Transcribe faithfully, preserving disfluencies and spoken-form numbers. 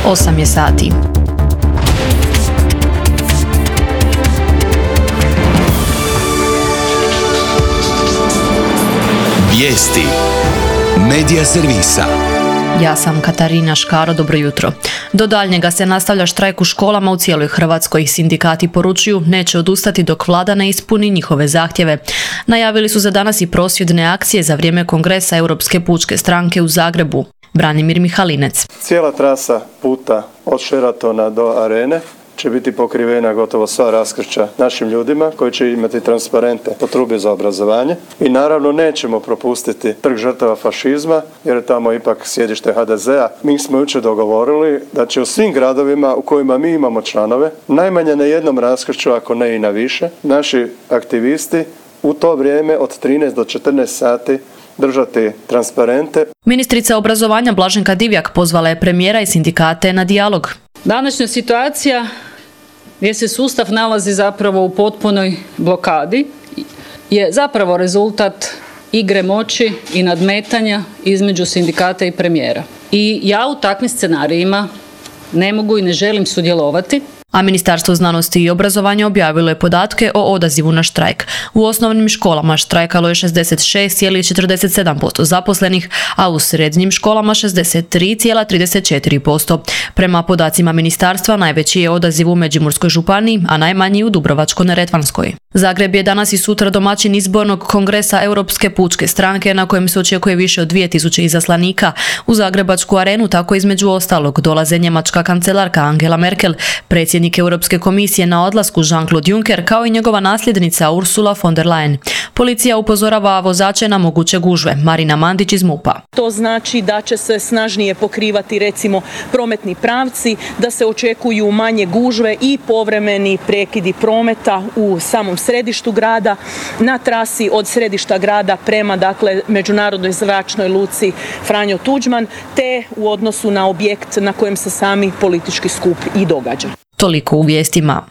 osam je sati. Vijesti Medija servisa. Ja sam Katarina Škaro, dobro jutro. Do daljnjega se nastavlja štrajk u školama u cijeloj Hrvatskoj. Sindikati poručuju neće odustati dok vlada ne ispuni njihove zahtjeve. Najavili su za danas i prosvjedne akcije za vrijeme kongresa Europske pučke stranke u Zagrebu. Branimir Mihalinec. Cijela trasa puta od Sheratona do Arene će biti pokrivena gotovo sva raskršća našim ljudima koji će imati transparente potrube za obrazovanje. I naravno nećemo propustiti trg žrtava fašizma jer je tamo ipak sjedište ha de zea. Mi smo jučer dogovorili da će u svim gradovima u kojima mi imamo članove, najmanje na jednom raskršću, ako ne i na više, naši aktivisti u to vrijeme od trinaest do četrnaest sati držati transparente. Ministrica obrazovanja Blaženka Divjak pozvala je premijera i sindikate na dijalog. Današnja situacija gdje se sustav nalazi zapravo u potpunoj blokadi je zapravo rezultat igre moći i nadmetanja između sindikata i premijera. I ja u takvim scenarijima ne mogu i ne želim sudjelovati. A Ministarstvo znanosti i obrazovanja objavilo je podatke o odazivu na štrajk. U osnovnim školama štrajkalo je šezdeset šest zarez četrdeset sedam posto zaposlenih, a u srednjim školama šezdeset tri zarez trideset četiri posto. Prema podacima ministarstva najveći je odaziv u Međimurskoj županiji, a najmanji u Dubrovačko-neretvanskoj. Zagreb je danas i sutra domaćin izbornog kongresa Europske pučke stranke na kojem se očekuje više od dvije tisuće izaslanika. U Zagrebačku arenu tako između ostalog dolaze njemačka kancelarka Angela Merkel, predsjednik Europske komisije na odlasku Jean-Claude Juncker, kao i njegova nasljednica Ursula von der Leyen. Policija upozorava vozače na moguće gužve. Marina Mandić iz MUP-a. To znači da će se snažnije pokrivati recimo prometni pravci, da se očekuju manje gužve i povremeni prekidi prometa u samom središtu grada, na trasi od središta grada prema dakle međunarodnoj zračnoj luci Franjo Tuđman, te u odnosu na objekt na kojem se sami politički skup i događa. Toliko u vijestima.